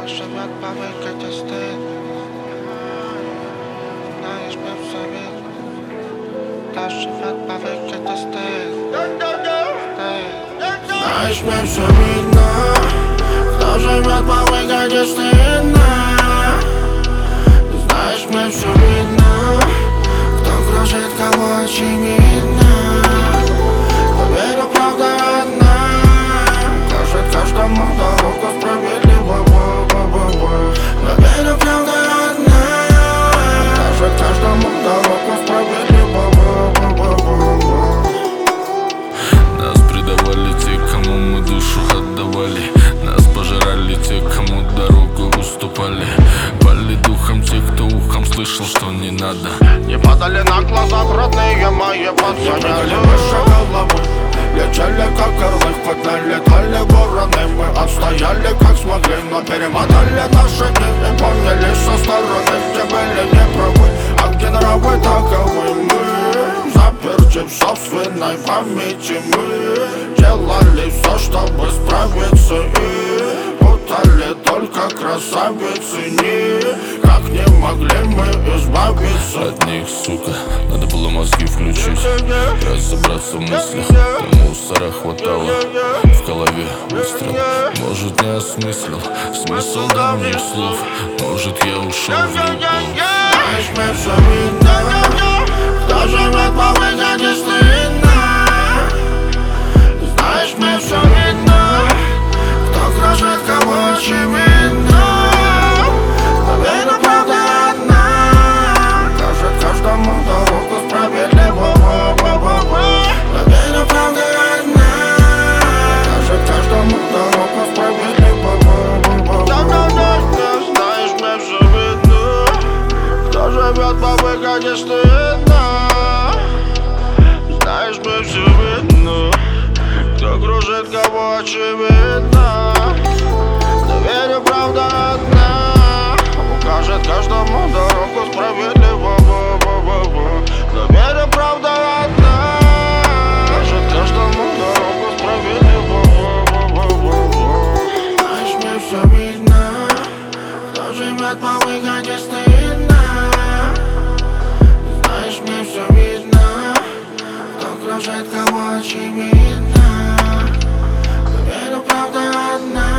живет по выкате стыд. Знаешь, мы в совет. Кто живет по выкате стыд. Знаешь, мне все видно. Кто живет по выкате стыдно. Знаешь, мне все видно. Кто кружит, кого очевидно. Верю, правда одна. Кажет каждому дорогу справедливо. Но верю, правда одна. Кажет каждому дорогу справедливо. Нас предавали те, кому мы душу отдавали. Нас пожирали те, кому дорогу уступали. Пали духом те, кто ухом слышал, что не надо. Не падали на глаза родные мои, подгоняли выше головы. Летели как орлы, хоть налетали вороны. Мы отстояли как смогли, но перемотали наши дни и поняли со стороны, где были неправы, а где нравы таковы. Мы заперти в собственной памяти. Мы делали все, чтобы справиться, и путали только красавицы. Никак не могли мы избавиться от них, сука, надо было мозги включить, разобраться в мыслях. Мусора хватало в голове выстрел. Может, не осмыслил смысл давних слов. Может, я ушел в любовь. Знаешь, мне все видно. Кто живет по выгоде стыдно. Знаешь, мне все видно. Кто кружит, кого очевидно. Но верю, правда одна. Кажет каждому дорогу справедливо. Но верю, правда одна. Кажет каждому дорогу справедливо. Знаешь, мне все видно. Кто живет по выгоде стыдно. Знаешь, мне все видно. Кто кружит, кого очевидно. Но верю, правда одна. Укажет каждому дорогу справедливо. Но верю, правда одна. Укажет каждому дорогу справедливо. Знаешь, мне все видно. Кто живет по выгоде стыдно. Знаешь, мне все видно. Кто кружит, кого очевидно. Но верю, правда одна.